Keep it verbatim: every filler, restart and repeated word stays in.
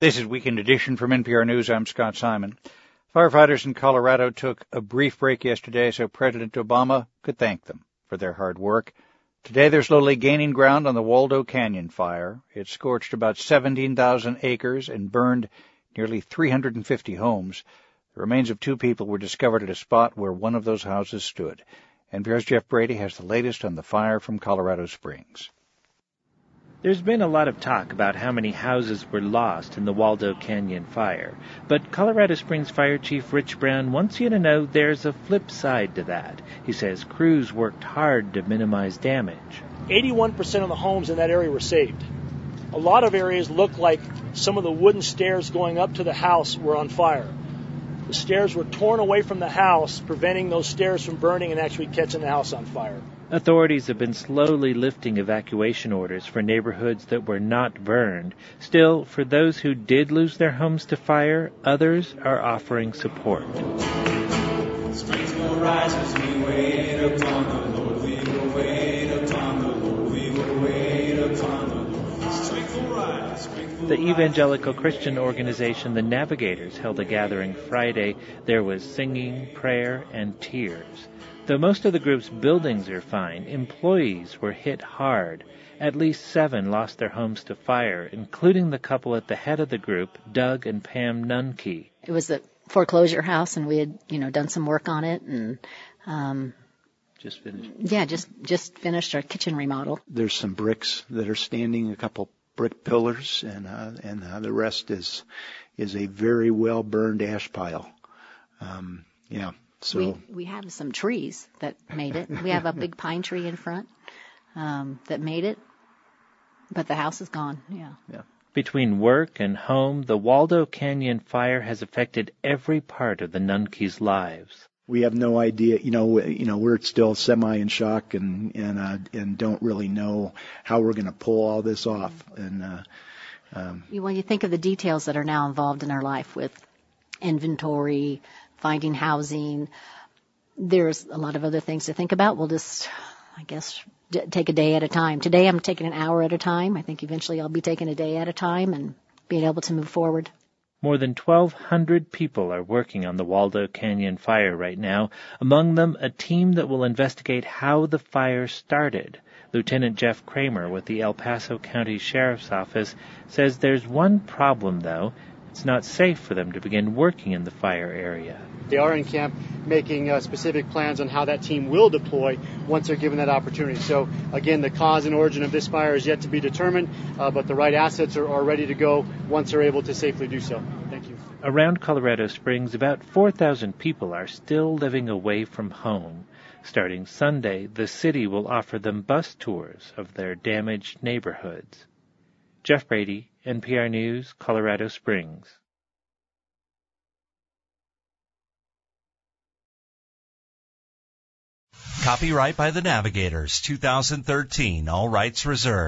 This is Weekend Edition from N P R News. I'm Scott Simon. Firefighters in Colorado took a brief break yesterday so President Obama could thank them for their hard work. Today they're slowly gaining ground on the Waldo Canyon fire. It scorched about seventeen thousand acres and burned nearly three hundred fifty homes. The remains of two people were discovered at a spot where one of those houses stood. N P R's Jeff Brady has the latest on the fire from Colorado Springs. There's been a lot of talk about how many houses were lost in the Waldo Canyon fire, but Colorado Springs Fire Chief Rich Brown wants you to know there's a flip side to that. He says crews worked hard to minimize damage. eighty-one percent of the homes in that area were saved. A lot of areas looked like some of the wooden stairs going up to the house were on fire. The stairs were torn away from the house, preventing those stairs from burning and actually catching the house on fire. Authorities have been slowly lifting evacuation orders for neighborhoods that were not burned. Still, for those who did lose their homes to fire, others are offering support. Strength will rise as we wait upon the Lord. We will wait upon the Lord. We will wait upon the Lord. Strength will rise. Strength will The evangelical Christian organization The Navigators held a gathering Friday. There was singing, prayer, and tears. Though most of the group's buildings are fine, employees were hit hard. At least seven lost their homes to fire, including the couple at the head of the group, Doug and Pam Nunke. It was a foreclosure house, and we had, you know, done some work on it, and um, just finished. Yeah, just just finished our kitchen remodel. There's some bricks that are standing, a couple brick pillars, and uh, and uh, the rest is is a very well burned ash pile. Um, yeah. So we we have some trees that made it. We have a big pine tree in front um, that made it, but the house is gone. Yeah. Yeah. Between work and home, the Waldo Canyon fire has affected every part of the Nunkes' lives. We have no idea. You know, you know, we're still semi in shock and and uh, and don't really know how we're going to pull all this off. And uh, um, when you think of the details that are now involved in our life with inventory, finding housing, there's a lot of other things to think about. We'll just, I guess, d- take a day at a time. Today I'm taking an hour at a time. I think eventually I'll be taking a day at a time and being able to move forward. More than twelve hundred people are working on the Waldo Canyon fire right now, among them a team that will investigate how the fire started. Lieutenant Jeff Kramer with the El Paso County Sheriff's Office says there's one problem, though. It's not safe for them to begin working in the fire area. They are in camp making uh, specific plans on how that team will deploy once they're given that opportunity. So, again, the cause and origin of this fire is yet to be determined, uh, but the right assets are, are ready to go once they're able to safely do so. Thank you. Around Colorado Springs, about four thousand people are still living away from home. Starting Sunday, the city will offer them bus tours of their damaged neighborhoods. Jeff Brady, N P R News, Colorado Springs. Copyright by The Navigators, two thousand thirteen, all rights reserved.